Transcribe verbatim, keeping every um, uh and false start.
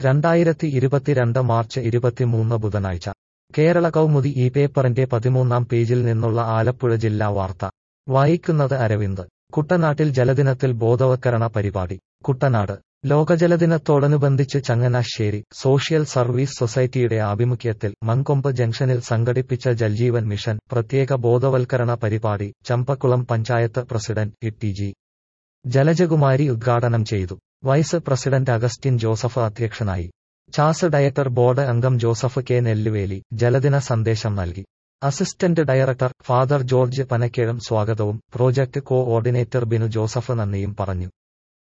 രണ്ടായിരത്തി ഇരുപത്തിരണ്ട് മാർച്ച് ഇരുപത്തിമൂന്ന് ബുധനാഴ്ച കേരള കൗമുദി ഈ പേപ്പറിന്റെ പതിമൂന്നാം പേജിൽ നിന്നുള്ള ആലപ്പുഴ ജില്ലാ വാർത്ത വായിക്കുന്നത് അരവിന്ദ്. കുട്ടനാട്ടിൽ ജലദിനത്തിൽ ബോധവൽക്കരണ പരിപാടി. കുട്ടനാട് ലോകജലദിനത്തോടനുബന്ധിച്ച് ചങ്ങനാശ്ശേരി സോഷ്യൽ സർവീസ് സൊസൈറ്റിയുടെ ആഭിമുഖ്യത്തിൽ മങ്കൊമ്പ് ജംഗ്ഷനിൽ സംഘടിപ്പിച്ച ജൽജീവൻ മിഷൻ പ്രത്യേക ബോധവൽക്കരണ പരിപാടി Champakulam panchayat president E T G Jalajakumari ഉദ്ഘാടനം ചെയ്തു. വൈസ് പ്രസിഡന്റ് അഗസ്റ്റിൻ ജോസഫ് അധ്യക്ഷനായി. ചാസ് ഡയറക്ടർ ബോർഡ് അംഗം ജോസഫ് കെ നെല്ലുവേലി ജലദിന സന്ദേശം നൽകി. Assistant director father George Panakkezham സ്വാഗതവും project coordinator Binu Joseph നന്ദിയും പറഞ്ഞു.